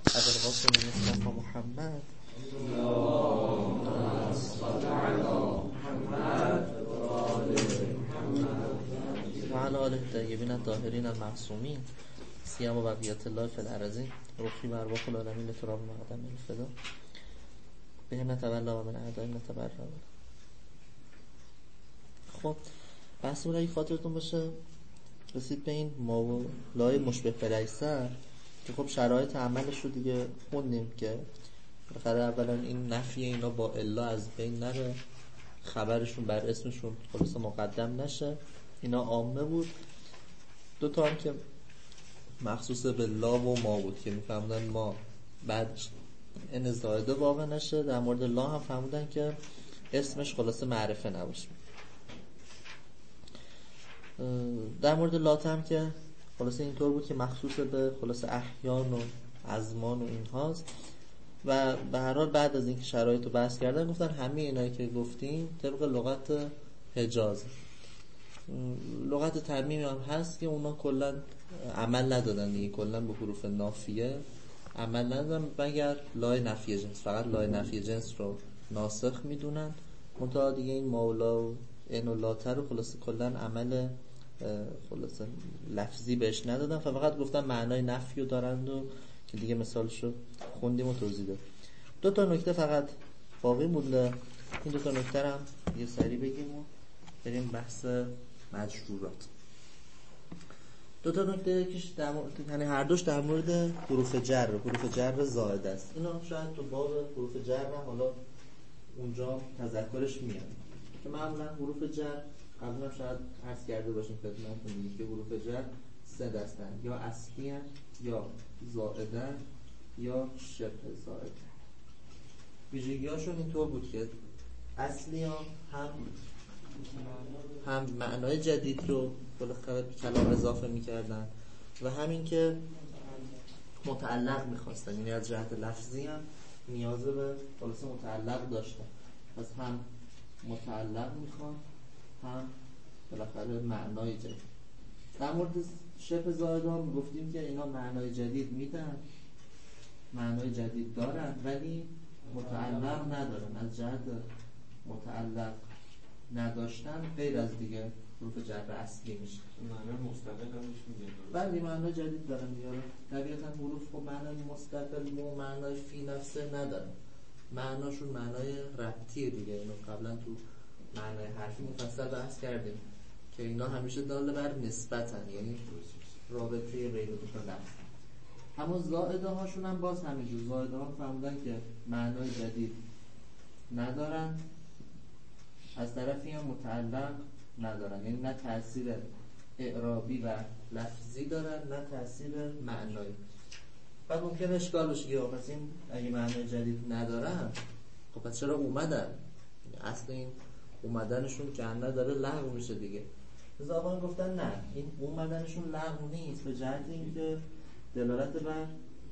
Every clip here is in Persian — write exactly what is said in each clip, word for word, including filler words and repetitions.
ابوالقاسم مصطفی محمد و علی آله الطیبین الطاهرین المعصومین سیما بقیت الله فی الارضین روحی و ارواح العالمین لتراب مقدم الفدا بهم نتولا و من اعدائهم نتبرأ. خب بحث رو اگه خاطرتون باشه رسید به این مولای مشبه فلیسه که خب شرایط عملش رو دیگه خوندیم که بالاخره اولا این نفی اینا با الا از بین نره، خبرشون بر اسمشون خلاص مقدم نشه، اینا عامه بود. دو تا هم که مخصوص به لا و ما بود که میفهمدن ما بعد ان زائده واقع نشه. در مورد لا هم فهمودن که اسمش خلاص معرفه نباشه. در مورد لات هم که خلاص اینطور بود که مخصوص به خلاص احیان و ازمان و این هاست و به هر حال بعد از اینکه شرایط رو بحث کردن گفتن همه اینایی که گفتیم طبق لغت حجاز. لغت ترمیمی هم هست که اونا کلا عمل ندادن دیگه، کلا به حروف نافیه عمل ندادن مگر لای نفی جنس، فقط لای نفی جنس رو ناسخ میدونن. منتها دیگه این مولا و این و لاتر رو خلاص کلا عمل خلاص لفظی بهش ندادن، فقط گفتن معنای نفی رو دارند و که دیگه مثالش رو خوندیم و توضیح دادیم. دو تا نکته فقط باقی مونده، این دو تا نکته هم یه سری بگیم و بریم بحث مجرورات. دو تا نکته که در مورد یعنی هر دوش در مورد حروف جر، حروف جر زائده است. اینا شاید تو باب حروف جر هم حالا اونجا تذکرش میاد که معمولا حروف جر قبلا شاید عرض کرده باشیم خدمتتون دیگه که حروف جر سه دستن، یا اصلی هن، یا زائده یا شبه زائده. ویژگی‌هاشون اینطور بود که اصلی ها هم هم معنای جدید رو بالاخره به کلام اضافه می‌کردن و همین که متعلق می‌خواستن، یعنی از جهت لفظی هم نیاز به خلاص متعلق داشتن، پس هم متعلق می‌خوان هم بالاخره معنای جدید. در مورد شبه زائده هم گفتیم که اینا معنای جدید میدن، معنای جدید دارن ولی متعلق ندارن. از جهت متعلق نداشتن غیر از دیگه حروف جر اصلی میشه. معنای مستقل همش میگه. ولی معنای جدید دارن دیگه. طبیعتا حروف خب معنای مستقل و معنای فی نفسه ندارن. معناشون معنای ربطیه دیگه. اینو قبلا تو معنای حرفی مفصل بحث کردیم که اینا همیشه دال بر نسبتن، یعنی رابطه غیر دو تا لفظ. اما زائده هاشون هم باز همینجور. زائده ها فهمیدن که معنای جدید ندارن، از طرفی هم متعلق ندارن، یعنی نه تأثیر اعرابی و لفظی دارن نه تأثیر معنایی. بعد ممکنه اشکال بشه که پس این اگه معنای جدید ندارن خب پس چرا اومدن؟ اصل این اومدنشون که انده داره لغو میشه دیگه. زبان گفتن نه، این اومدنشون لغو نیست، به جهت اینکه دلالت بر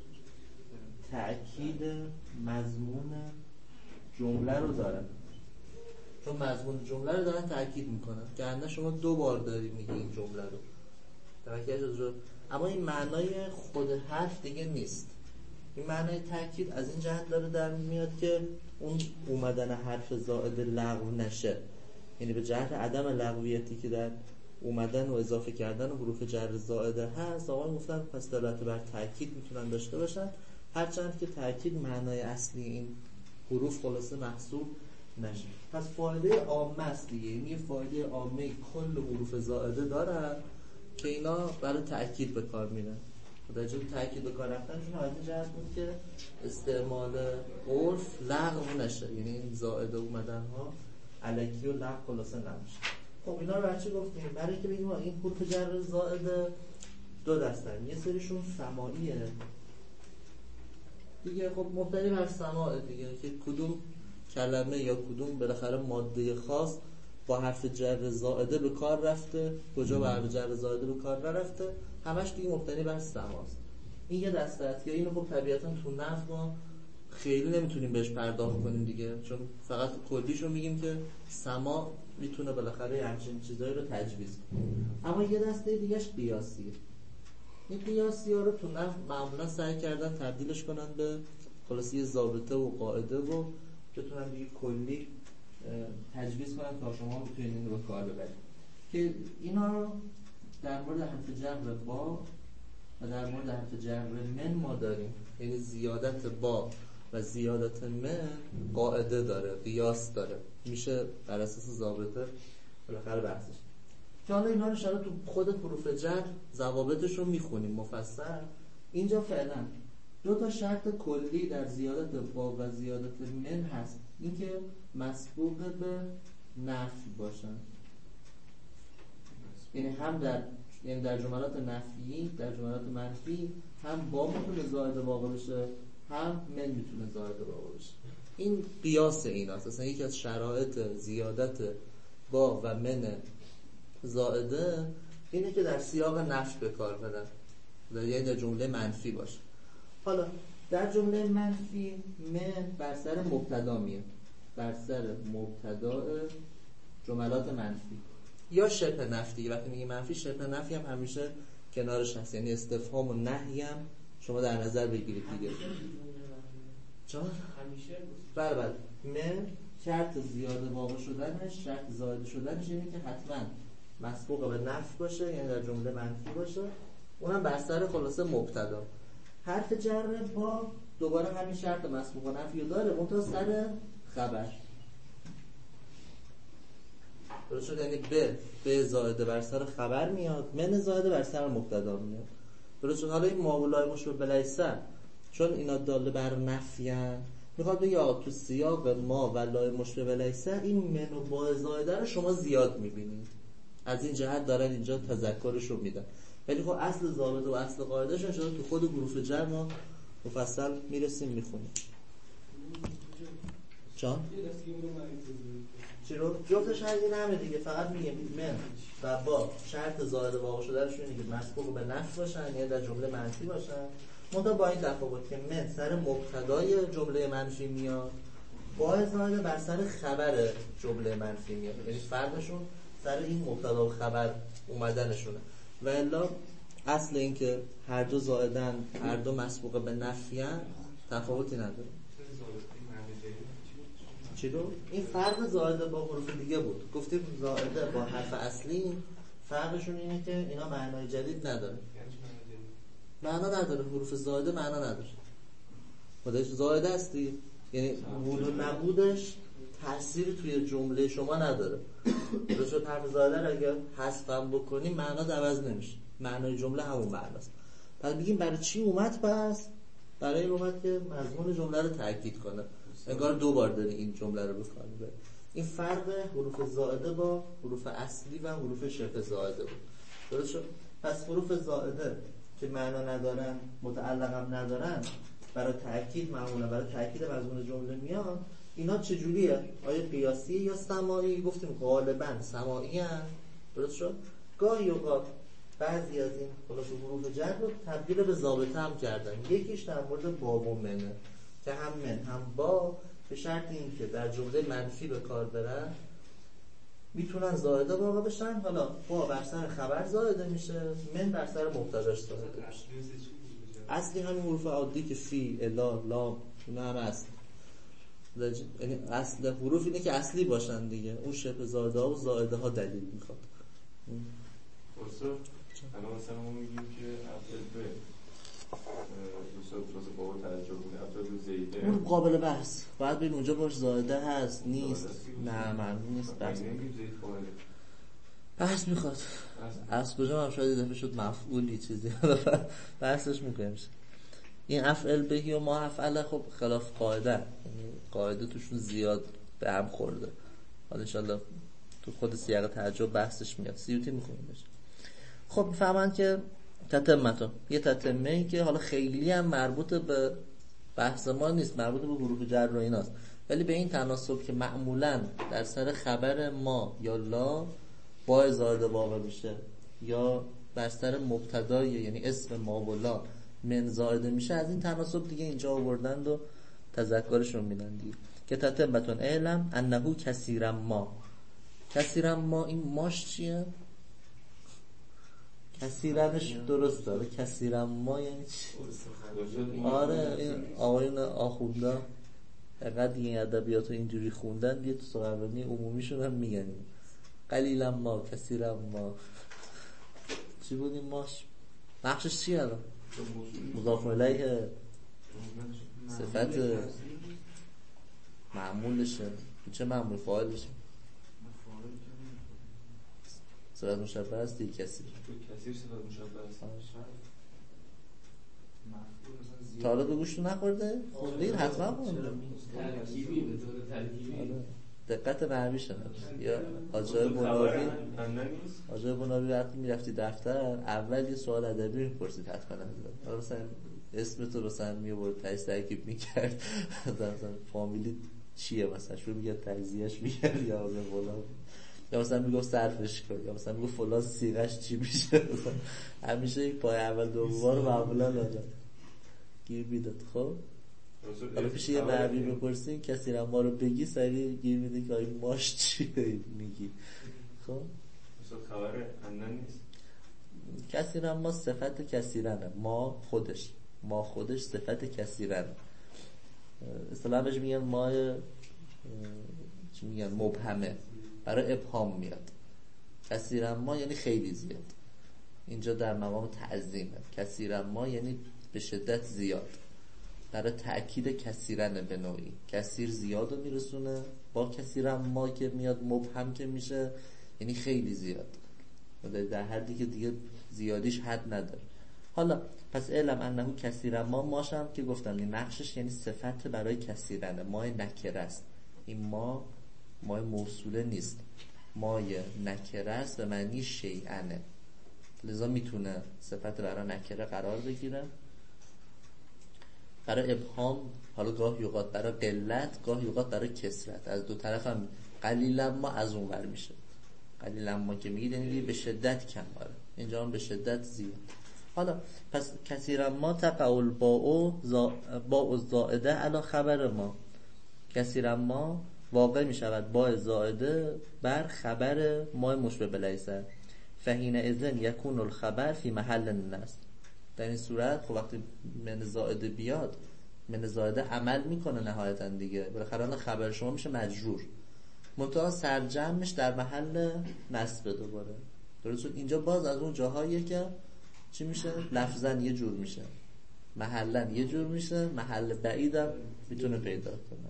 تأکید مضمون جمله رو دارن، چون مضمون جمله رو دارن تأکید میکنن که انده شما دو بار داری میگی این جمله رو تأکید رو، اما این معنای خود حرف دیگه نیست. این معنای تأکید از این جهت داره در میاد که اون اومدن حرف زائد لغو نشه، یعنی به جهت عدم لغویتی که در اومدن و اضافه کردن حروف جر زائده هست. آقا گفتن پس دلالت بر تأکید میتونن داشته باشن، هرچند که تأکید معنای اصلی این حروف خلاصه محسوب نشه. پس فایده عامه است دیگه، یعنی فایده عامه کل حروف زائده دارن که اینا برای تأکید به کار میرن. در جای تأکید به کار رفتنشون از این جهت بود که استعمال عرف لغو نشه، یعنی این زائده اومدن ها الکی و لغو خلاصه نمیشه. خب اینا رو برای چی گفتیم؟ برای اینکه بگیم این حروف جر زائده دو دستن، یه سریشون سماعیه دیگه، خب مبتنی بر سماع دیگه، که کدوم کلمه یا کدوم بالاخره ماده خاص با حرف جر زائده به کار رفته، کجا با حرف جر زائده به کار نرفته، همش دیگه مبتنی بر سماست. این یه دسته است. یا اینو خب طبیعتا تو نحو ما خیلی نمیتونیم بهش پرداخت کنیم دیگه، چون فقط کلیشو میگیم که سما میتونه بالاخره همچین چیزایی رو تجویز کنه. اما یه دسته دیگهش قیاسیه. این قیاسی ها رو تو نحو معمولا سعی کردن تبدیلش کنن به خلاصی ضابطه و قاعده و بتونن دیگه کلی تجویز کنن تا شما بتونید این رو به کار ببرید که اینا رو در مورد حرف جر با و در مورد حرف جر من ما داریم، یعنی زیادت با و زیادت من قاعده داره، قیاس داره، میشه بر اساس ضابطه بالاخره بحثش. که حالا اینا رو شاید تو خود حروف جر ضوابطش رو میخونیم مفصل. اینجا فعلا دو تا شرط کلی در زیادت با و زیادت من هست، اینکه مسبوق به نفی باشن، یعنی هم در یعنی در جملات نفی، در جملات منفی هم با میتونه زائد واقع بشه، هم من میتونه زائد واقع بشه. این قیاس این هست. اصلا یکی از شرایط زیادت با و من زائده اینه که در سیاق نفی به کار برن، یعنی در جمله منفی باشه. حالا در جمله منفی من بر سر مبتدا میاد، بر سر مبتدا جملات منفی یا شبه نفی. وقتی میگه منفی شبه نفی هم همیشه کنارش هست، یعنی استفهام و نهی هم شما در نظر بگیرید دیگه. چون همیشه بله بله من شرط زیاده واقع شدنش، شرط زائد شدنش اینه که حتما مسبوق به نفی باشه، یعنی در جمله منفی باشه، اونم بر سر خلاصه مبتدا. حرف جر با دوباره همین شرط مسبوق به نفی رو داره، اون تا سر خبر درست شد، یعنی به به زائده بر سر خبر میاد، من زائده بر سر مبتدا میاد. درست شد. حالا این ما و لای مشبه بلیسه چون اینا داله بر نفیان، میخواد بگه آقا تو سیاق ما و لای مشبه بلیسه این من و با زائده رو شما زیاد میبینید، از این جهت دارن اینجا تذکرش رو میدن. ولی خب اصل ضابطه و اصل قاعدهشون شده تو خود حروف جر ما مفصل میرسیم میخونیم. جان؟ چی رو؟ جفتش هرگی نمه دیگه، فقط میگه من و با شرط زائد واقع شدنشون اینه که مسبوق به نفی باشن، یعنی در جمله منفی باشن، منتها با این تفاوت که من سر مبتدای جمله منفی میاد، با زائد بر سر خبر جمله منفی میاد، یعنی فرقشون سر این مبتدا و خبر اومدنشونه. و الا اصل این که هر دو زائدن، هر دو مسبوق به نفیان، تفاوتی نداره. چی رو؟ این فرق زائده با حروف دیگه بود. گفتیم زائده با حرف اصلی فرقشون اینه که اینا معنای جدید نداره، معنا نداره. حروف زائده معنا نداره، خودش زائده هستی، یعنی وجود و نبودش تأثیر توی جمله شما نداره. درست شد. حرف زائده رو اگر حذفم بکنیم معنا عوض نمیشه، معنای جمله همون معناست. پس بگیم برای چی اومد؟ پس برای این اومد که مضمون جمله رو تاکید کنه، انگار دو بار داری این جمله رو بکن ببر. این فرق حروف زائده با حروف اصلی و حروف شبه زائده بود. درست شد. پس حروف زائده که معنا ندارن، متعلق هم ندارن، برای تاکید معمولا برای تاکید مضمون جمله میان. اینا چجوریه؟ آیا قیاسیه یا سماعی؟ گفتیم غالبا سماعی ان. درست شد. گاهی اوقات بعضی از این خلاصه حروف جر رو تبدیل به ضابطه هم کردن. یکیش در مورد باب و منه که هم من هم با به شرط این که در جمله منفی به کار برن میتونن زائده واقع بشن. حالا با بر سر خبر زائده میشه، من بر سر مبتداش زائده میشه. اصلی همین حروف عادی که فی، الا، لام، اینا هم اصل. یعنی اصل حروف اینه که اصلی باشن دیگه. اون شبه زائده ها و زائده ها دلیل میخواد. درسته؟ الان مثلا ما میگیم که افعل به دوستان واسه بابا توجه کنه افعل به زیده، اون قابل بحث، باید ببین اونجا باش زائده هست نیست. نه معلوم نیست. بحث بحث میخواد. از کجا هم شاید دفعه شد مفعولی چیزی بحثش میکنیم. این افعل بهی و ما افعله خب خلاف قاعده، یعنی قاعده توشون زیاد به هم خورده. حالا انشالله تو خود سیاق تعجب بحثش میاد، سیوتی میخونیم بشه. خب میفهمن که تتمتون یه تتمه ای که حالا خیلی هم مربوط به بحث ما نیست، مربوط به حروف جر و ایناست، ولی به این تناسب که معمولا در سر خبر ما یا لا با زائده واقع میشه یا بر سر مبتدای یعنی اسم ما و لا من زائده میشه، از این تناسب دیگه اینجا آوردند و تذکرشون میدن دیگه که تتمتون اعلم انهو کثیرا ما. کثیرا ما، این ماش چیه؟ کثیرنش درست داره. کثیرن ما یعنی چی؟ آره این آقایون آخونده اقدر دیگه ادبیات رو اینجوری خوندن دیگه تو سخنرانی عمومیشون هم میگن قلیلا ما کثیرن ما چی بودیم ماش نقشش چی الان؟ مضاف الیه صفت معمولشه چه معمول فاعلشه صفت مشبه است دیگه کثیر کثیر صفت مشبه است تا حالا به گوشتو نخورده؟ خوندید حتما خونده ترکیبی به طور ترکیبی دقت نحویشه یا آجای بنابی آجای بنابی وقتی میرفتی دفتر اول یه سوال ادبی میپرسید حتما حالا مثلا اسم تو رو سن میبرد تایید ترکیب میکرد مثلا فامیلی چیه مثلا شروع میگه تجزیهش میکرد یا آجای بنابی یا مثلا میگفت صرفش کن یا مثلا میگفت فلان صیغش چی میشه همیشه یک پای اول دوم رو معمولا لازم گیر میداد. خب حالا پیش یه نحوی بپرسین کسی را ما رو بگی سریع گیر میده که آیا ماش چیه میگی. خب مثلا خبر انن نیست کسی را ما صفت کثیرنه ما خودش ما خودش صفت کثیرنه اصطلاحا بهش میگن ما چی میگن مبهمه برای ابهام میاد. کثیرا ما یعنی خیلی زیاد اینجا در مقام تعظیمه. کثیرا ما یعنی به شدت زیاد برای تأکید کثیرن به نوعی کثیر زیاد رو میرسونه با کثیرا ما که میاد مبهم که میشه یعنی خیلی زیاد در حدی که دیگه زیادیش حد نداره. حالا پس علم انه کثیرا ما ماشم که گفتم این نقشش یعنی صفت برای کثیرنه مای نکره است. این ما مای موصوله نیست مای نکره است به معنی شیئنه لذا میتونه صفت برای نکره قرار بگیره برای ابهام حالا گاه یوقات برای قلت گاه یوقات برای کثرت از دو طرف هم قلیلا ما از اون ور میشه قلیلا ما که میگید یعنی به شدت کم باره اینجا هم به شدت زیاد. حالا پس کثیرا ما تقول با او زا با او زائده علی خبر ما کثیرا ما واقع میشود با زائده بر خبر ما مشبه بلیسه فهین اذن یکون الخبر فی محل النصب. در این صورت خب وقتی من زائده بیاد من زائده عمل میکنه نهایتا دیگه بالاخره خبر شما میشه مجرور منتها سرجمش در محل نصب دوباره درست شد. اینجا باز از اون جاهاییه که چی میشه لفظا یه جور میشه محلا یه جور میشه محل بعیدم میتونه پیدا کنه.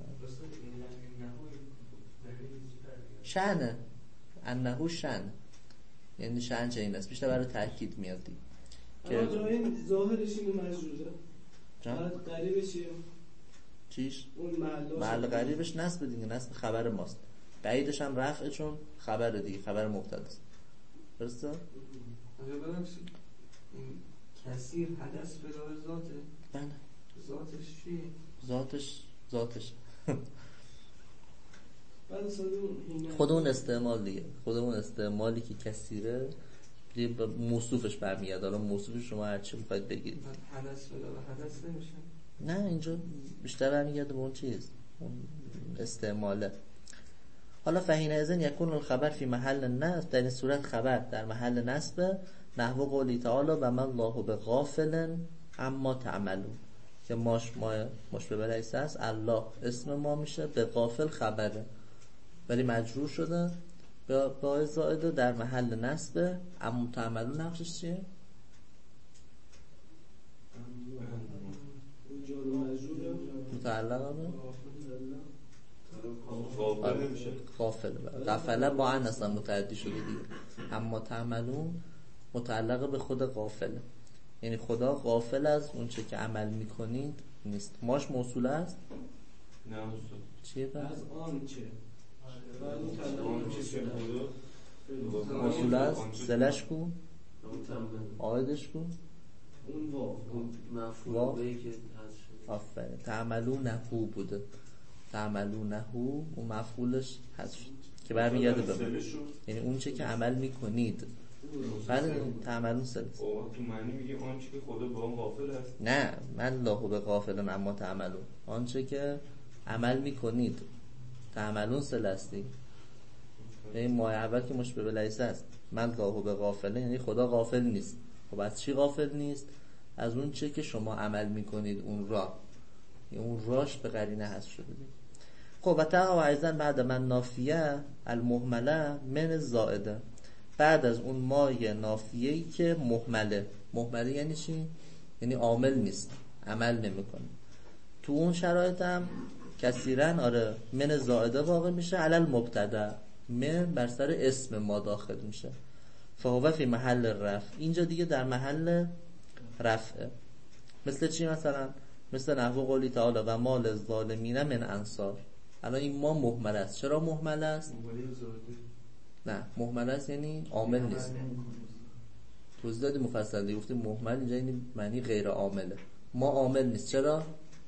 شأنه انهو شأن یعنی شأن چه این است بیشتر برای تأکید میاد دیگه اما جایی ظاهرش اینو مجروره بعد قریبش چیه؟ چیش؟ اون محل محل قریبش نصب دیگه نصب خبر ماست بعیدش هم رفعه چون خبر دیگه خبر مبتداست درسته؟ آیا ببخشید این کثیر حدث به ذاته؟ بله ذاتش چیه؟ ذاتش ذاتش بعد خود اون استعمال دیگه خود اون استعمالی که کثیره دیگه به موصوفش برمیاد. حالا موصوفش شما هر چی میخواید بگیرید حدث به حدث نمیشه نه اینجا بیشتر برمیگرده به اون چیز اون استعماله. حالا فهین ازن یکون الخبر فی محل نصب در این صورت خبر در محل نصب نحو قولی تعالی و من الله به غافل اما تعملون که ماش ما مشبه لیس است الله اسم ما میشه به غافل خبره ولی مجرور شده با با زائده در محل نصب اما تعملون نقشش چیه؟ متعلق به غافل نمیشه غافل غفله با ان اصلا متعدی شده دیگه اما تعملون متعلق به خود غافله یعنی خدا غافل از اون چه که عمل میکنید نیست. ماش موصول است؟ نه استاد چیه پس؟ از آن چه؟ آن چه چه خدا موصول است؟ سلش کن؟ آیدش کن؟ اون وا مفعول به که هست آفرین تعملون نهو بوده تعملون نهو اون مفعولش هست که برمیگرده به من یعنی اون چه که عمل میکنید بله تعملون سلس اوه تو معنی میگه آنچه که خدا با اون غافل است نه من لاهو به غافلن اما تعملون آنچه که عمل میکنید تعملون سلستی این ماه اول که مشبه لیس است، من لاهو به غافله، یعنی خدا غافل نیست. خب از چی غافل نیست؟ از اون چه که شما عمل میکنید اون راه، یعنی اون راش به قرینه هست شده. خب و تا عیزن بعد من نافیه المهمله من زائده، بعد از اون مای نافیه‌ای که مهمله. مهمله یعنی چی؟ یعنی عامل نیست، عمل نمیکنه. تو اون شرایط هم کثیرن آره من زائده واقع میشه، علل مبتدا، من بر سر اسم ما داخل میشه. فهو فی محل رفع، اینجا دیگه در محل رفعه. مثل چی مثلا؟ مثل نحو قولی تعالی و مال الظالمین من انصار. الان این ما مهمل است. چرا مهمل است؟ نه مهمل است یعنی عامل نیست. توضیح دادی مفصل، گفتیم مهمل اینجا یعنی معنی غیر عامله. ما عامل نیست. چرا؟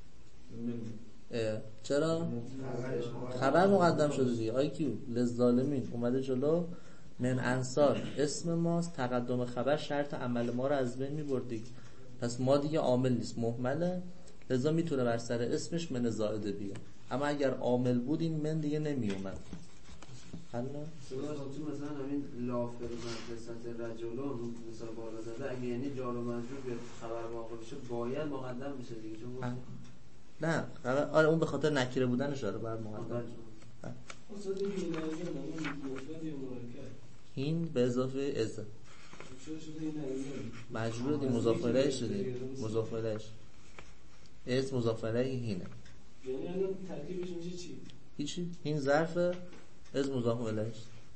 چرا؟ خبر مقدم شده دیگه. آی کیو للظالمین اومده جلو، من انصار اسم ماست، تقدم خبر شرط عمل ما رو از بین می‌برد. پس ما دیگه عامل نیست، مهمله، لذا میتونه بر سر اسمش من زائده بیاد. اما اگر عامل بود این من دیگه نمی اومد. حالا تو مثلا همین لافر مدرسه رجلون مثلا بالا زده، اگه یعنی جار و مجرور به خبر واقع بشه باید مقدم بشه دیگه. چون نه خبر آره اون به خاطر نکره بودنش داره بر مقدم. اصلا دیگه این لازم نمون مفرد یا مرکب این به اضافه از مجرور دی مضاف الیه شده، مضاف الیه از مضاف الیه هینه، یعنی الان ترکیبش میشه چی؟ هیچی، این ظرف از مضاف الیه.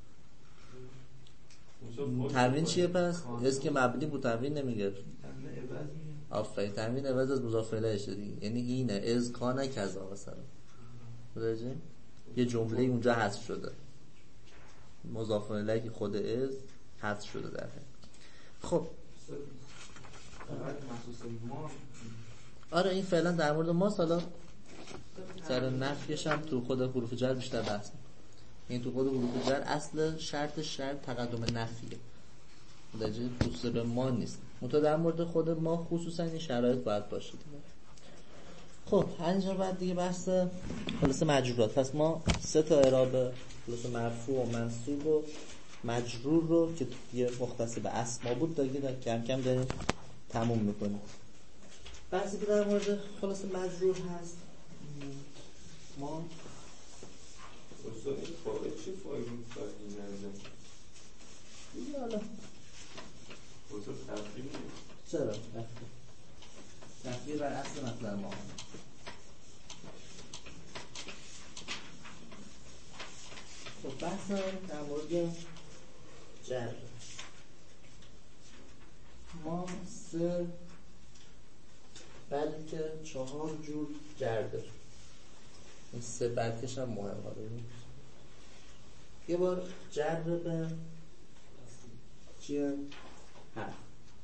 تمرین چیه پس؟ از که مبنی بود تمرین نمیگه. آفرین، تمرین عوض از مضاف الیه شده، یعنی اینه از کانه کذا مثلا. متوجه؟ یه جمله اونجا حذف شده، مضاف الیه که خود از حذف شده در حقیقت. خب آره این فعلا در مورد ما، حالا سر نفیش هم تو خود حروف جر بیشتر بحث می‌کنیم. این تو خود حروف جر اصل شرط شرط تقدم نفیه، متوجه دوست به ما نیست. منتها در مورد خود ما خصوصا این شرایط باید باشه دیگه. خب اینجا بعد دیگه بحث خلاص مجرورات. پس ما سه تا اعراب خلاص مرفوع و منصوب و مجرور رو که یه مختص به اسما بود دیگه کم کم داریم تموم میکنیم. بحثی که در مورد خلاص مجرور هست، ما استاد این فاعل چی فاعل فاعل نمیدونم دیگه حالا استاد تفریح نیست. چرا؟ تفریح تفریح بر اصل مثلا ما خب بحث در مورد جر. ما سه بلکه چهار جور جر داریم. این سه بلکش هم مهم داریم. یه بار جر به چیه؟ حرف،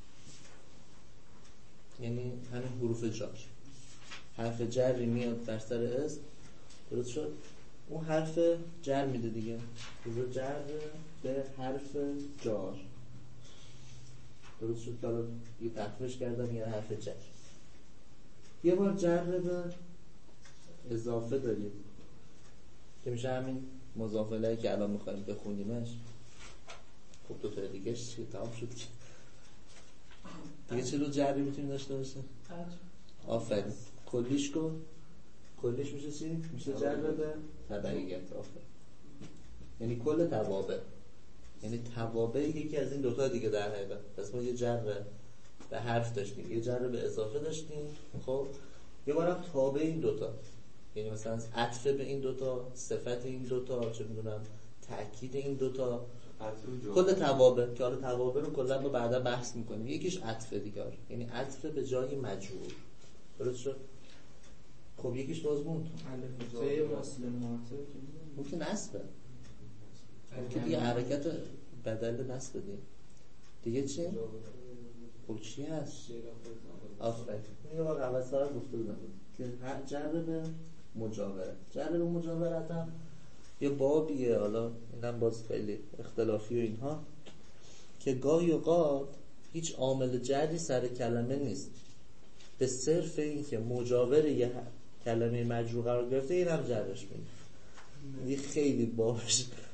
یعنی همین حروف جار. حرف جری میاد در سر اسم، درست شد؟ اون حرف جر میده دیگه، حروف جر به حرف جار، درست شد؟ حالا یه تخفیفش کردم یه حرف جر. یه بار جر به اضافه داریم که میشه همین مضاف الیه که الان میخوایم بخونیمش. خب دو تا دیگه چی تمام شد که دیگه چه رو جری میتونیم داشته باشه؟ آفرین، کلیش کن. کلیش میشه چی؟ میشه جر به تبعیت. آفرین، یعنی کل توابع، یعنی توابع یکی از این دوتا دیگه در حقیقت. پس ما یه جر به حرف داشتیم، یه جر به اضافه داشتیم. خب یه بارم تابع این دوتا، یعنی مثلا عطف به این دوتا، صفت این دوتا، چه میدونم تأکید این دوتا، کل توابع که حالا توابع رو کلا با بعدا بحث میکنیم. یکیش عطف دیگه، یعنی عطف به جای مجرور، درست شد؟ خب یکیش باز موند الف مسلم معطف ممکن نصبه، ممکن دیگه حرکت بدل نصب دیگه. دیگه چی؟ خب چی هست؟ آفرین، این واقع اوستا رو گفته بودم که جر به مجاوره. جر به مجاورت هم یه بابیه، حالا اینم باز خیلی اختلافی و اینها، که گاهی اوقات هیچ عامل جری سر کلمه نیست، به صرف این که مجاور یه کلمه مجرور قرار گرفته این هم جرش میده. این خیلی باش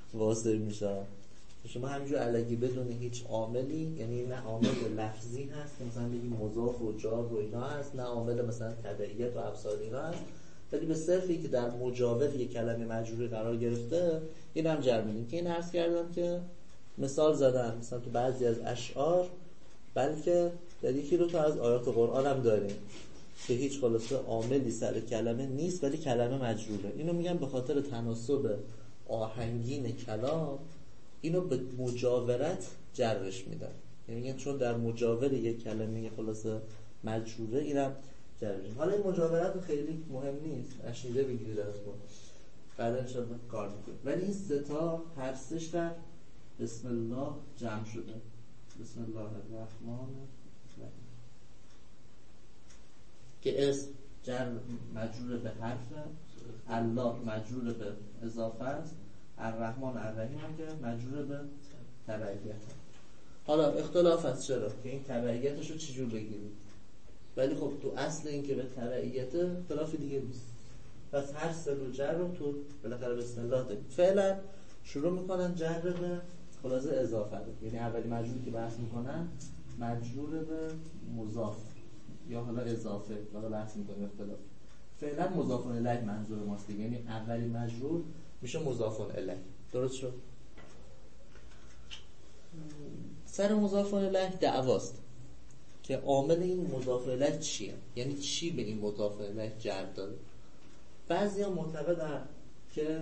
واضح میشه. شما همینجور الگی بدون هیچ عاملی، یعنی نه عامل لفظی هست که مثلا بگیم مضاف و جار و اینا هست، نه عامل مثلا تبعیت و ابصار اینا هست، ولی به صرفی که در مجاور یک کلمه مجروری قرار گرفته این هم جر میدیم که این عرض کردم که مثال زدم مثلا تو بعضی از اشعار، بلکه در یکی رو تو از آیات قرآن هم داریم که هیچ خلاصه عاملی سر کلمه نیست ولی کلمه مجروره. اینو میگم به خاطر تناسب آهنگین کلام اینو به مجاورت جرش میدن، یعنی میگن چون در مجاور یک کلمه خلاصه مجروره اینم جرش. حالا این مجاورت خیلی مهم نیست، اشیده بگیرید از ما بعدا انشاءالله کار میکنیم، ولی این سه تا هر سه‌اش در بسم الله جمع شده. بسم الله الرحمن الرحیم که اسم جر مجرور به حرف، الله مجرور به اضافه است، الرحمن الرحیم هم که مجرور به تبعیت. حالا اختلاف از چرا که این تبعیتش رو چجور بگیرید، ولی خب تو اصل این که به تبعیت اختلاف دیگه نیست. پس هر سه رو جر رو تو بالاخره بسم الله داریم. فعلا شروع میکنن جر به خلاصه اضافه رو، یعنی اولی مجروری که بحث میکنن مجرور به مضاف یا حالا اضافه، حالا بحث میکنیم اختلاف. فعلا مضاف الیه منظور ماست دیگه، یعنی اولی مجرور میشه مضاف الیه. درست شد؟ سر مضاف الیه دعواست که عامل این مضاف الیه چیه، یعنی چی به این مضاف الیه جر داره. بعضیا معتقدن که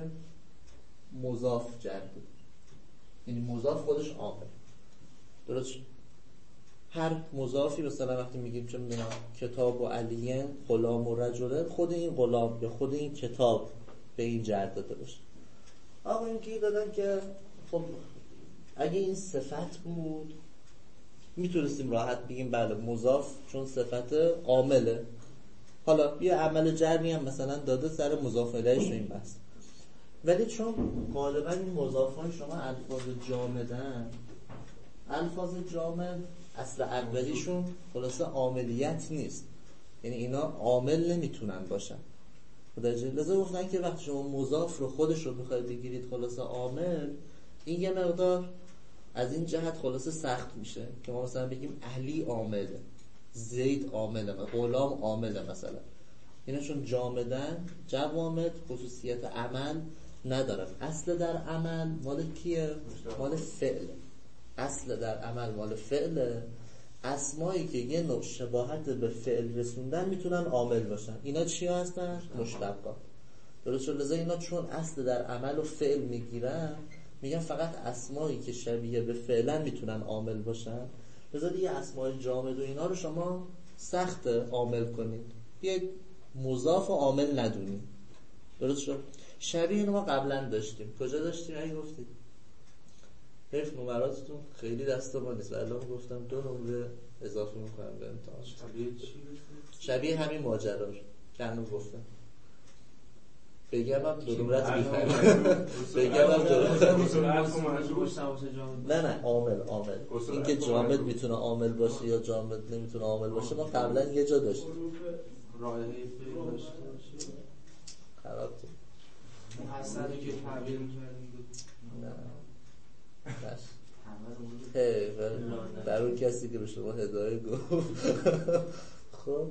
مضاف جر بود، یعنی مضاف خودش عامل. درست شد؟ هر مضافی مثلا وقتی میگیم چه میدونم کتاب و علیه غلام و رجله، خود این غلام یا خود این کتاب به این جر داده باشه. آقا این که دادن که خب اگه این صفت بود میتونستیم راحت بگیم بله مضاف چون صفت عامله، حالا یه عمل جرمی هم مثلا داده سر مضاف الیهش این بس. ولی چون غالبا این مضافان شما الفاظ جامدن، الفاظ جامد اصل اولیشون خلاصه عاملیت نیست، یعنی اینا عامل نمیتونن باشن. متوجه؟ لذا گفتن که وقتی شما مضاف رو خودش رو بخواید بگیرید خلاصه عامل، این یه مقدار از این جهت خلاصه سخت میشه که ما مثلا بگیم علی عامله، زید عامله، غلام عامله مثلا. اینا چون جامدن، جوامد خصوصیت عمل ندارن. اصل در عمل مال کیه؟ مال فعل. اصل در عمل مال فعل. اسمایی که یه نوع شباهت به فعل رسوندن میتونن عامل باشن. اینا چی هستن؟ مشتقات. درست شد؟ لذا اینا چون اصل در عمل و فعل میگیرن، میگن فقط اسمایی که شبیه به فعلا میتونن عامل باشن. لذا دیگه اسمای جامد و اینا رو شما سخت عامل کنید، یه مضاف و عامل ندونید. درست شد؟ شبیه اینو ما قبلا داشتیم. کجا داشتیم؟ اگه گفتید حیف نمراتتون خیلی دست ما نیست، الان گفتم دو نمره اضافه میکنم به امتحان. شبیه چی؟ شبیه همین ماجرا که هنوز گفتم. بگم هم دو نمرت میخوایم بگم هم دو نمرت نه نه عامل عامل این که جامد میتونه عامل باشه یا جامد نمیتونه عامل باشه ما قبلا یه جا داشتیم. رایحه فعل داشته باشه خراب تو محصلی که تعبیر می‌کردیم نه بس هی بر اون کسی که به شما هدایه گفت. خب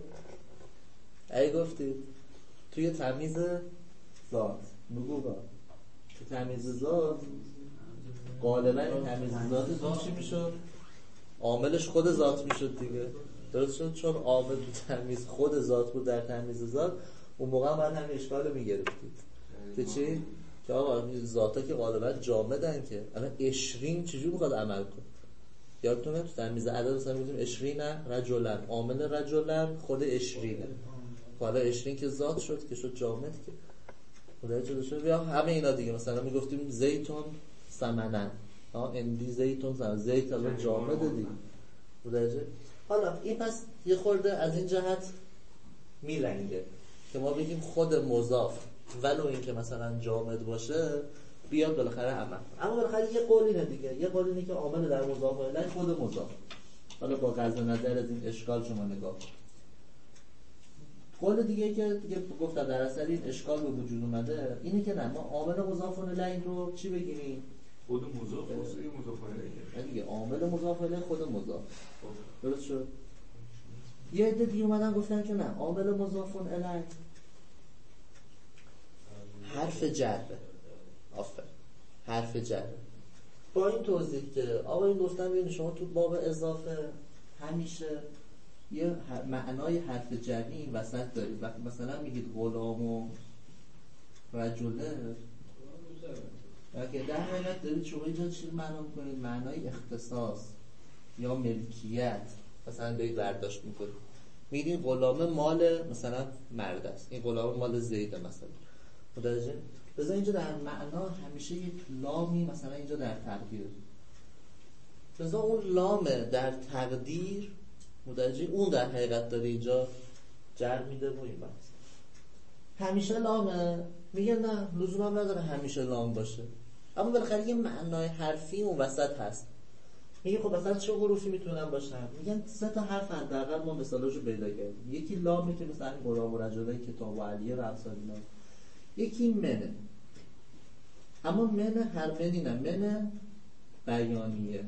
ای گفتید توی تمیز ذات بگو با توی تمیز ذات غالبا این تمیز ذات ذات چی میشد؟ عاملش خود ذات میشد دیگه. درست شد؟ چون عامل تو تمیز خود ذات بود در تمیز ذات، اون موقع هم باید همین اشکال رو میگرفتید که چی؟ که آقا ذاتا که غالبا جامدن که الان عشرین چجور میخواد عمل کن؟ یادتونه تو تمیز عدد مثلا میگیم عشرین رجلن، عامل رجلن خود عشرینه، حالا عشرین که ذات شد که شد جامد که خدای شده شد. یا همه اینا دیگه مثلا میگفتیم زیتون سمنن، ها اندی زیتون سمنن، زیت الان جامده دیگه خدای شد. حالا این پس یه خورده از این جهت میلنگه که ما بگیم خود مضاف ولو این که مثلا جامد باشه بیاد بالاخره عمل. اما بالاخره یه قول اینه دیگه، یه قول اینه که عامل در مضاف الیه خود مضاف. حالا با قصد نظر از این اشکال شما نگاه قول دیگه که دیگه گفتم در اثر این اشکال به وجود اومده اینه که نه ما عامل مضاف الیه رو چی بگیریم؟ خود مضاف واسه مضاف الیه دیگه عامل مضاف الیه خود مضاف. درست شد؟ یه عده دیگه اومدن گفتن که نه عامل مضاف الیه حرف جر. آفر حرف جر با این توضیح که آقا این گفتن ببین شما تو باب اضافه همیشه یه معنای حرف جری این وسط دارید. وقتی مثلا میگید غلام و رجله که در حقیقت دارید شما اینجا چی معنا میکنید؟ معنای اختصاص یا ملکیت مثلا دارید برداشت میکنید. میگید غلام مال مثلا مرد است، این غلام مال زیده مثلا. متوجه؟ بذار اینجا در معنا همیشه یک لامی مثلا اینجا در تقدیر، بذار اون لام در تقدیر متوجه اون در حقیقت داره اینجا جر میده و این بحث همیشه لامه. میگه نه لزوما نداره همیشه لام باشه، اما بالاخره یه معنای حرفی اون وسط هست. میگه خب مثلا چه حروفی میتونن باشن؟ میگن سه تا حرف حداقل ما مثالاشو پیدا کردیم. یکی لام که مثلا غلام و رجله کتاب و علیه و افساد اینا، یکی منه، اما منه هر منی نه، منه بیانیه.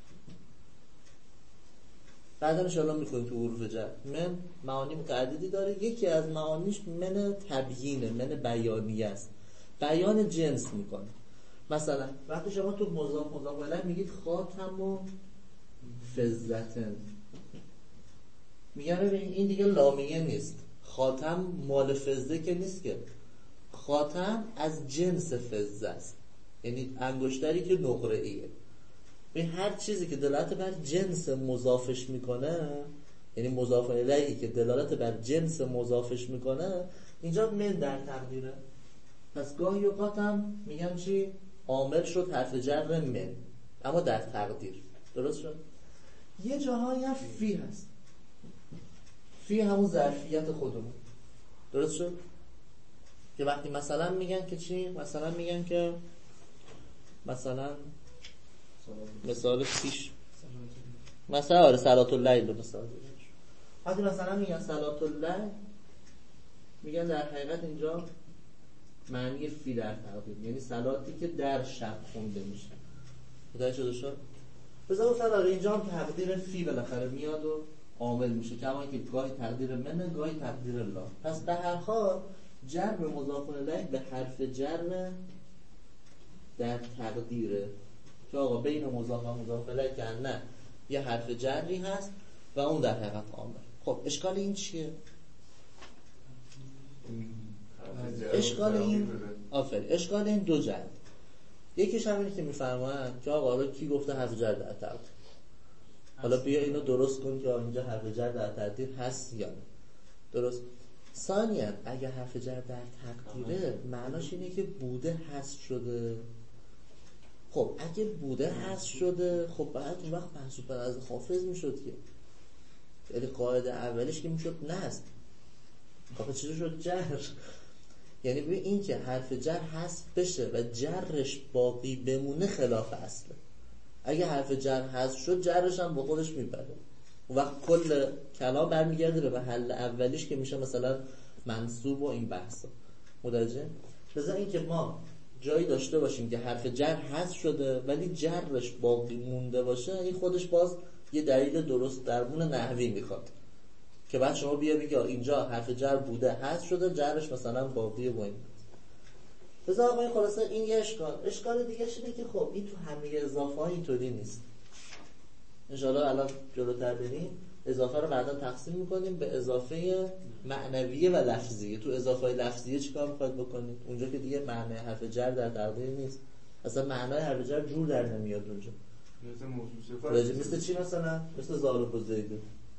بعدا انشاءالله میخونیم تو حروف جر. من معانی متعددی داره، یکی از معانیش من تبیینه، من بیانیه است، بیان جنس میکنه. مثلا وقتی شما تو مضاف مضاف الیه میگید خاتم و فضتن، میگن ببین این دیگه لامیه نیست، خاتم مال فضه که نیست، که خاتم از جنس فضه است، یعنی انگشتری که نقره ایه. به هر چیزی که دلالت بر جنس مضافش میکنه، یعنی مضاف الیهی که دلالت بر جنس مضافش میکنه، اینجا من در تقدیره. پس گاهی اوقات هم میگن چی؟ عامل شد حرف جر من، اما در تقدیر. درست شد؟ یه جاهایی هم فی هست، فی همون ظرفیت خودمون. درست شد؟ که وقتی مثلا میگن که چی؟ مثلا میگن که مثلا مثال پیش مثلا آره صلات اللیل مثال وقتی مثلا میگن صلات اللیل، میگن در حقیقت اینجا معنی فی در تقدیر، یعنی صلاتی که در شب خونده میشه. متوجه شده شد؟ بذار گفتن آره اینجا هم تقدیر فی بالاخره میاد و عامل میشه، کما که گاهی تقدیر من گاهی تقدیر لا. پس به هر حال جر به مضاف الیه به حرف جر در تقدیره که آقا بین مضاف و مضاف الیه که نه یه حرف جری هست و اون در حقیقت عامل. خب اشکال این چیه؟ اشکال این آفرین اشکال این دو جهت. یکیش همینه که میفرمایند که آقا حالا کی گفته حرف جر در تقدیر؟ حالا بیا اینو درست کن که اینجا حرف جر در تقدیر هست یا نه. درست. ثانیاً اگه حرف جر در تقدیره معناش اینه که بوده حذف شده. خب اگه بوده حذف شده، خب بعد اون وقت محسوب بر از حافظ میشد که، یعنی قاعده اولش که میشد نصب. خب چطور شد جر؟ یعنی ببین این که حرف جر حذف بشه و جرش باقی بمونه خلاف اصله. اگه حرف جر حذف شد جرش هم با خودش میبره، اون وقت کل کلام برمیگرده به محل اولیش که میشه مثلا منصوب و این بحثا. متوجه؟ بذار این که ما جایی داشته باشیم که حرف جر حذف شده ولی جرش باقی مونده باشه، این خودش باز یه دلیل درست درمون نحوی میخواد که بعد شما بیا بگی اینجا حرف جر بوده حذف شده، جرش مثلا باقیه و این. بذار آقا این خلاصه این یه اشکال. اشکال دیگه شده که خب این تو همه اضافه ها اینطوری نیست. انشاءالله الان جلوتر بریم اضافه رو بعدا تقسیم میکنیم به اضافه معنویه و لفظیه. تو اضافه لفظیه چیکار میخواید بکنید؟ اونجا که دیگه معنی حرف جر در تقدیر نیست، اصلا معنای حرف جر جور در نمیاد اونجا. مثل موضوع صفت مثل چی مثلا؟ مثل ضارب و زیده.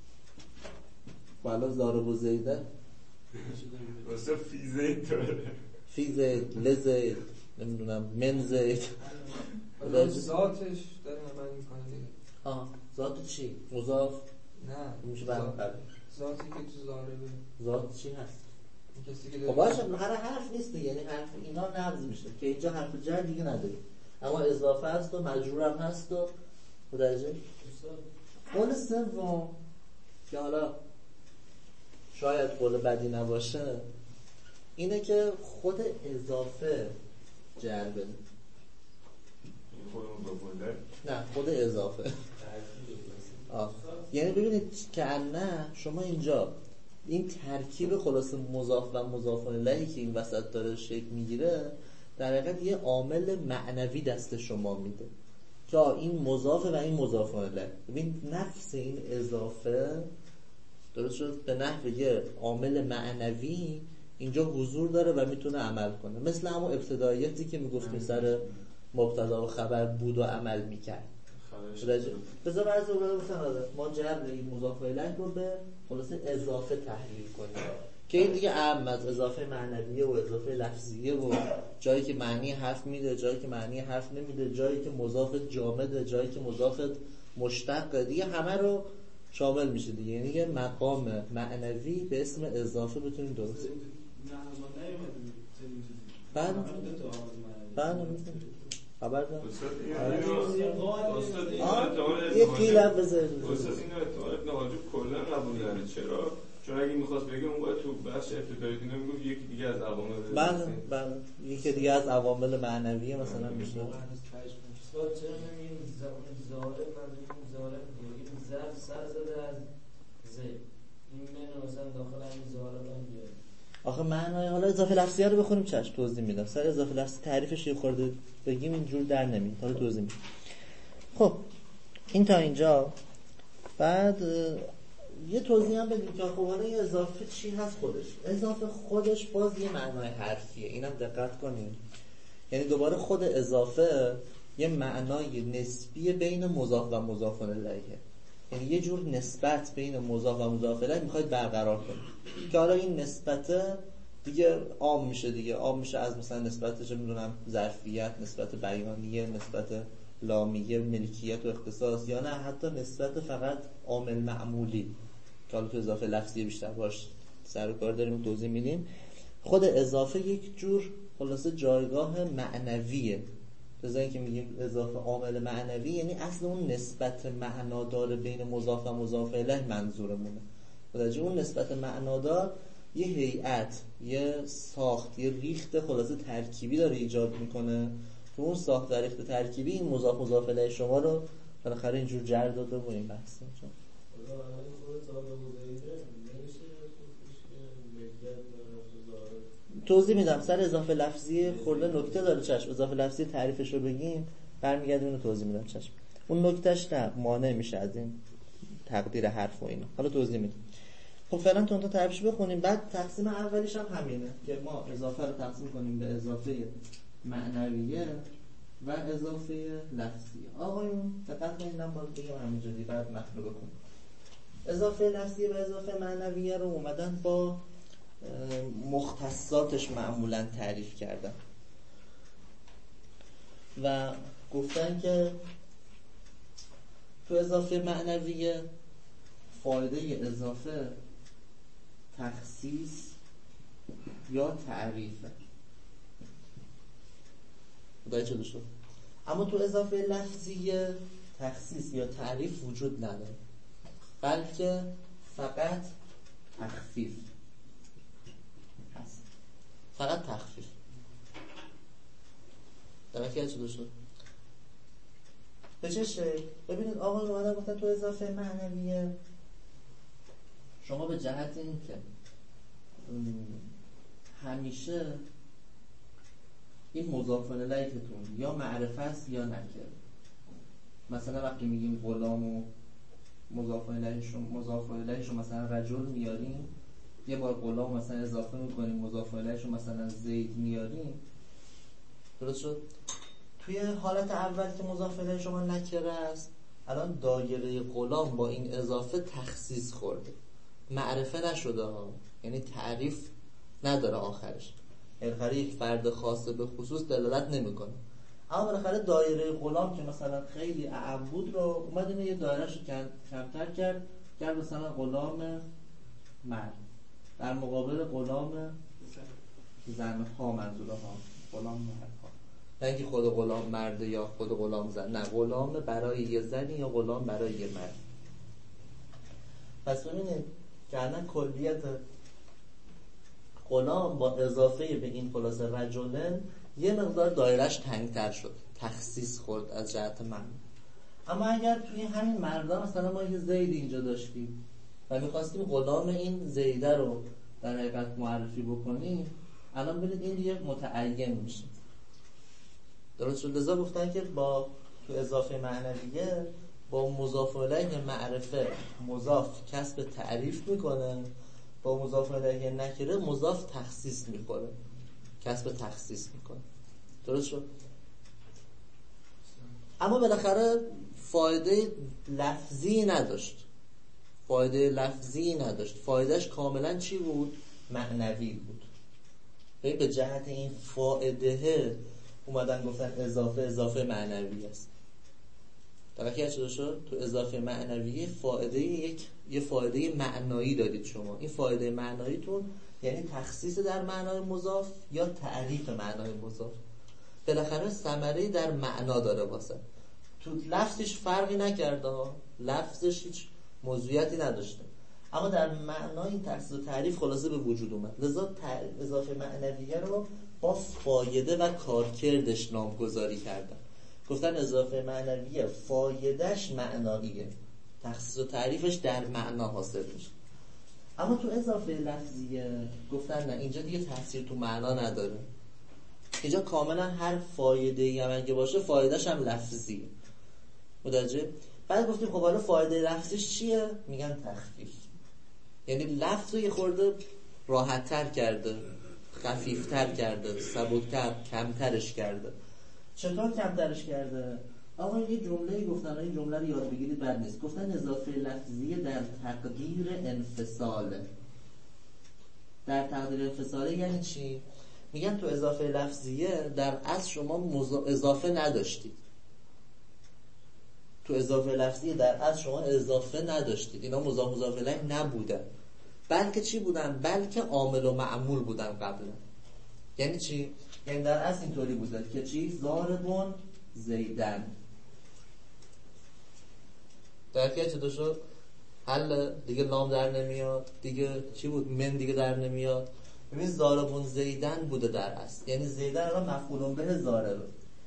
بالا ضارب و زیده واسه فی زید داره، فی زید، لزید، نمیدونم من زید. ذاتش داره عمل میکنه دیگه. آه ذات چی؟ مضاف؟ نه میشه برمی‌گرده. ذاتی که تو ضاربه. ذات چی هست؟ این کسی که خب باشه هر حرف نیست دیگه، یعنی حرف اینا نقض میشه که اینجا حرف جر دیگه نداریم، اما اضافه هست و مجرور هم هست و مدرجه. قول سوم که حالا شاید قول بدی نباشه اینه که خود اضافه جر بده. نه خود اضافه آه. یعنی ببینید که نه شما اینجا این ترکیب خلاص مضاف و مضاف الیهی که این وسط داره شکل میگیره در حقیقت یه عامل معنوی دست شما میده که این مضاف و این مضاف الیه. ببین نفس این اضافه درست شد به نحو یه عامل معنوی اینجا حضور داره و میتونه عمل کنه، مثل همون ابتداییتی که میگفتیم سر مبتدا و خبر بود و عمل میکرد. بذار بعضی اولا بسن ما جبر این مضاف الیه رو به خلاص اضافه تحلیل کنیم که این دیگه اهم از اضافه معنویه و اضافه لفظیه و جایی که معنی حرف میده، جایی که معنی حرف نمیده، جایی که مضاف جامده، جایی که مضاف مشتق، دیگه همه رو شامل میشه دیگه. یعنی یه مقام معنوی به اسم اضافه بتونیم درست بعد بعد خبر دارم یه قیلم بذارید استاد این احتمال ابن حاجب کلا قبول داره. چرا؟ چون اگه میخواست بگه اون باید تو بخش ابتدایی دیگه میگفت یکی دیگه از عوامل بله بله یکی دیگه از عوامل معنویه مثلا میشه. چرا نمیگیم زاره منظوریم زاره میگیم ظرف سر زده از ز این من مثلا داخل همین زاره من آخه معنای حالا اضافه لفظیه رو بخونیم چشم توضیح میدم. سر اضافه لفظی تعریفش یه خورده بگیم اینجور در نمیاد، حالا توضیح میدم. خب این تا اینجا. بعد یه توضیح هم بدیم که خب حالا یه اضافه چی هست خودش. اضافه خودش باز یه معنای حرفیه، اینم دقت کنیم. یعنی دوباره خود اضافه یه معنای نسبی بین مضاف و مضاف الیه، یعنی یه جور نسبت بین مضاف و مضاف الیه میخواید برقرار کنید که حالا این نسبت دیگه عام میشه دیگه عام میشه از مثلا نسبت چه میدونم ظرفیت، نسبت بیانیه، نسبت لامیه، ملکیت و اختصاص، یا نه حتی نسبت فقط عامل معمولی که حالا تو اضافه لفظی بیشتر باش سر و کار داریم توضیح میدیم. خود اضافه یک جور خلاصه جایگاه معنویه. بذار اینکه میگیم اضافه عامل معنوی یعنی اصل اون نسبت معنادار بین مضاف و مضاف الیه منظورمونه. متوجه اون نسبت معنادار یه هیئت، یه ساخت، یه ریخت خلاصه ترکیبی داره ایجاد میکنه که اون ساخت و ریخت ترکیبی این مضاف مضاف الیه شما رو بالاخره اینجور جر داده و این بحث چون توضیح میدم. سر اضافه لفظی خورده نکته داره چشم. اضافه لفظی تعریفش رو بگیم برمیگردیم اینو توضیح میدم چشم. اون نکتهش نه مانع میشه از این تقدیر حرف و اینا. حالا توضیح میدم. خب فعلا تو تا تعریفش بخونیم. بعد تقسیم اولیش هم همینه که ما اضافه رو تقسیم کنیم به اضافه معنویه و اضافه لفظیه. آقایون دقت کنید من باز بگم همینجا دیگه بعد متن رو بخونیم. اضافه لفظیه و اضافه معنویه رو اومدن با مختصاتش معمولا تعریف کردن و گفتن که تو اضافه معنویه فایده اضافه تخصیص یا تعریفه. متوجه چه شد؟ اما تو اضافه لفظیه تخصیص یا تعریف وجود نداره بلکه فقط تخفیف هست. فقط تخفیف. در که چه شد؟ به چه شکل؟ ببینید آقا اومدن گفتن تو اضافه معنویه شما به جهت این که همیشه این مضاف الیه‌تون یا معرفه است یا نکره. مثلا وقتی میگیم غلام و مضاف الیه‌شون مضاف الیه‌شون مثلا رجل میاریم، یه بار غلام مثلا اضافه میکنیم مضاف الیه‌شون مثلا زید میاریم. درست شد؟ توی حالت اول که مضاف الیه شما نکره است، الان دایره غلام با این اضافه تخصیص خورده، معرفه نشده ها، یعنی تعریف نداره آخرش، بالاخره یک فرد خاص به خصوص دلالت نمیکنه. اما بالاخره دایره غلام که مثلا خیلی اعم بود رو اومد اینو یه دایرهشو کمتر کرد، کرد مثلا غلام مرد در مقابل غلام زن ها، منظوره ها غلام مرد ها، نه اینکه خود غلام مرده یا خود غلام زن، نه غلام برای یه زنی یا غلام برای یه مرد. پس ببینید که الان کلیت غلام با اضافه به این خلاصه رجلن یه مقدار دایرش تنگتر شد، تخصیص خورد از جهت من. اما اگر توی همین مردا مثلا ما یه زید اینجا داشتیم و میخواستیم غلام این زیده رو در حقیقت معرفی بکنیم، الان ببینید این دیگه متعین میشه. درست شد؟ لذا گفتن که با تو اضافه معنویه با مضاف الیه معرفه مضاف کسب تعریف میکنه، با مضاف الیه نکره مضاف تخصیص میکنه، کسب تخصیص میکنه. درست شد؟ اما بالاخره فایده لفظی نداشت، فایده لفظی نداشت، فایدهش کاملا چی بود؟ معنوی بود. به جهت این فایده اومدن گفتن اضافه اضافه معنوی است. توجه چه شد؟ تو اضافه معنوی فایده یک یه فایده معنایی دارید شما. این فایده معناییتون یعنی تخصیص در معنای مضاف یا تعریف معنای مضاف. بالاخره ثمره در معنا داره واسه. تو لفظش فرقی نکرده، لفظش هیچ موضوعیتی نداشته، اما در معنای این تخصیص و تعریف خلاصه به وجود اومد. لذا اضافه معنویه رو با فایده و کارکردش نامگذاری کردن. گفتن اضافه معنویه فایدهش معناییه، تخصیص و تعریفش در معنا حاصل میشه. اما تو اضافه لفظیه گفتن نه، اینجا دیگه تاثیر تو معنا نداره، اینجا کاملا هر فایده‌ای هم اگه باشه فایدهش هم لفظیه. متوجه؟ بعد گفتیم خب حالا فایده لفظیش چیه؟ میگن تخفیف. یعنی لفظ رو یه خورده راحت‌تر کرده، خفیفتر کرده، سبکتر، کمترش کرده. چطور کمترش کرده؟ آقا یه جمله‌ای گفتن، این جمله رو یاد بگیرید بد نیست. گفتن اضافه لفظیه در تقدیر انفصاله. در تقدیر انفصاله یعنی چی؟ میگن تو اضافه لفظیه در اصل شما مضا... اضافه نداشتید. تو اضافه لفظیه در اصل شما اضافه نداشتید. اینا مضاف مضاف الیه نبودن. بلکه چی بودن؟ بلکه عامل و معمول بودن قبلا. یعنی چی؟ یعنی در اصل اینطوری بوده که چی؟ ضاربون زیدن. درکه چطور شد؟ حل دیگه لام در نمیاد، دیگه چی بود؟ من دیگه در نمیاد. ببین ضاربون زیدن بوده در اصل، یعنی زیدن الان مفعول به ضاربه.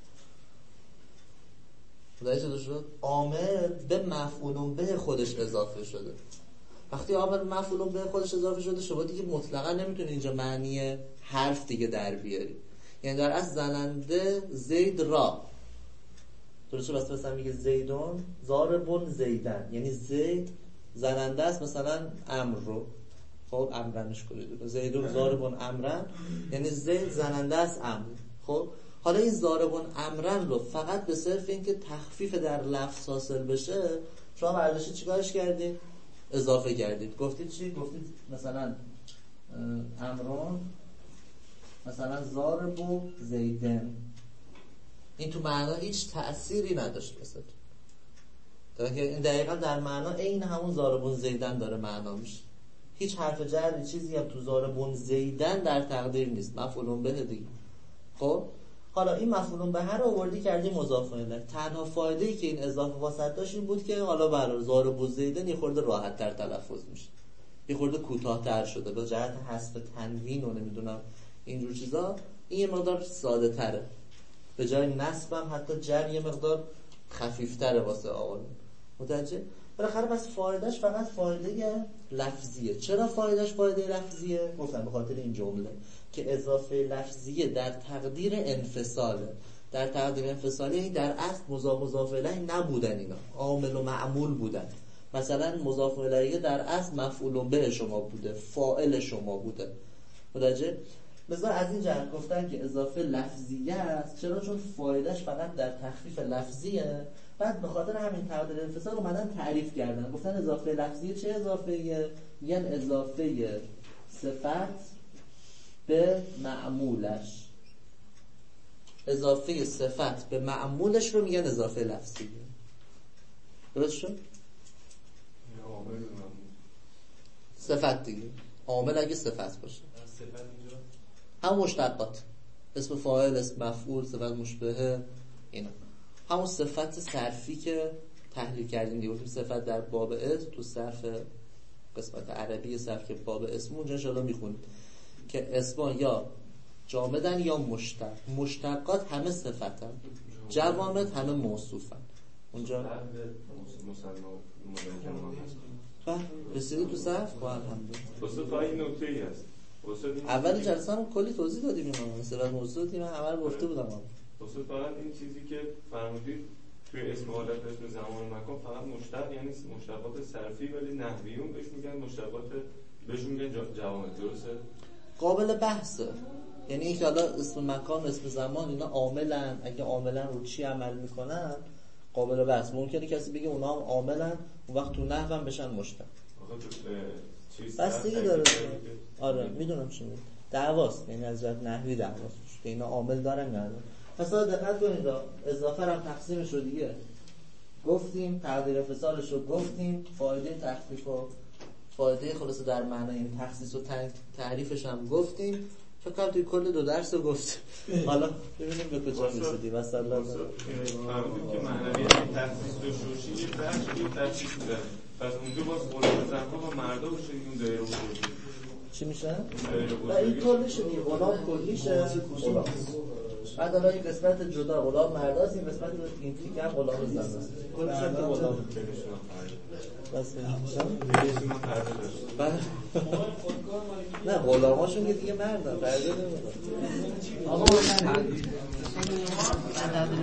درکه چطور شد؟ عامل به مفعول به خودش اضافه شده. وقتی عامل مفعول به خودش اضافه شده شما دیگه مطلقا نمیتونی اینجا معنی حرف دیگه در بیاری. یعنی در اصل زننده زید را، درسته؟ بس مثلا میگه زیدون ضاربون زیدن، یعنی زید زننده است مثلا امر رو، خب امرنش کنید، زیدون ضاربون امرن، یعنی زید زننده است امر. خب حالا این ضاربون امرن رو فقط به صرف اینکه تخفیف در لفظ حاصل بشه شما برداشتید چیکارش کردید؟ اضافه کردید. گفتید چی؟ گفتید مثلا امران مثلا ضاربو زیدن. این تو معنا هیچ تأثیری نداشت مثلا. این دقیقا در معنا عین همون ضاربون زیدن داره معنا میشه. هیچ حرف جری چیزی هم تو ضاربون زیدن در تقدیر نیست، مفعول به دیگه. خب حالا این مفعول به رو آوردی کردی مضاف الیه. تنها فایده‌ای که این اضافه واسط داشت این بود که حالا برای ضاربون زیدن یه خورده راحت‌تر تلفظ میشه، یه خورده کوتاه‌تر شده به جهت حذف تنوین و نمیدونم اینجور چیزا. این یه مقدار ساده تره، به جای نصب هم حتی جر یه مقدار خفیفتره واسه آقایون. متوجه؟ بالاخره بس فایدهش فقط فایده لفظیه. چرا فایدهش فایده لفظیه؟ گفتم به خاطر این جمله که اضافه لفظیه در تقدیر انفصاله. در تقدیر انفصاله یعنی در اصل مضاف مضاف الیه نبودن، اینا عامل و معمول بودن. مثلا مضاف الیه در اصل مفعول به شما بوده، فاعل شما بوده. متوجه؟ لذا از این جهت گفتن که اضافه لفظیه است. چرا؟ چون فایدهش فقط در تخفیف لفظیه. بعد به خاطر همین تقدیر انفصال اومدن تعریف کردن، گفتن اضافه لفظیه چه اضافه‌ایه؟ میگن اضافه صفت به معمولش. اضافه صفت به معمولش رو میگن اضافه لفظیه. درست شد؟ صفت دیگه، عامل اگه صفت باشه. صفت اینجا هم مشتقات، اسم فاعل، اسم مفعول، صفت مشبهه، اینا همون صفت صرفی که تحلیل کردیم دیگه. صفت در باب از تو صرف قسمت عربی صف که باب اسم اونجا انشاءالله میخونید که اسمان یا جامدن یا مشتق. مشتقات همه صفتن، جوامد همه موصوفن. اونجا بله رسیدی تو صف با الحمدلله. استاد فقط این نکته ای هست. اول جلسه هم کلی توضیح دادیم اینا، مثلا موضوع دادیم، همه رو گفته بودم. استاد فقط این چیزی که فرمودید توی اسم حالت اسم زمان و مکان فقط مشتق، یعنی مشتقات صرفی، ولی نحویون بهش میگن مشتقات، بهش میگن جوامد، درسته؟ قابل بحثه. یعنی اینکه حالا اسم مکان اسم زمان اینا عاملن، اگه عاملن رو چی عمل میکنن قابل بحث. ممکنه کسی بگه اونا هم عاملن اون وقت تو نحو هم بشن مشتق. بستگی داره. آره میدونم چی میگی. دعواست، یعنی از جهت نحوی دعواست که اینا عامل دارن ندارن. مثلا دقت کنید اضافه هم تقسیمش رو دیگه گفتیم، تقدیر فصالش رو گفتیم، فایده تخفیف و فایده خلاصه در معنای این تخصیص و تعریفش هم گفتیم. فکر کنم توی کل دو درس رو گفت. حالا ببینیم به کجا رسیدیم. مثلا فرمودید که معنویت تخصیص و شوشی یه بخش یه تخصیص میدن، پس اونجا باز غلام زنها و مردا بشه اون دایره بزرگی چی میشه؟ و این کلشه دیگه، غلام کلیشه غلام. بعد حالا این قسمت جدا غلام مرداست، این قسمت این تیکه هم غلام زن است. کلشه که غلام بس نه غلاماشون که دیگه مردن، فردا نمیدن.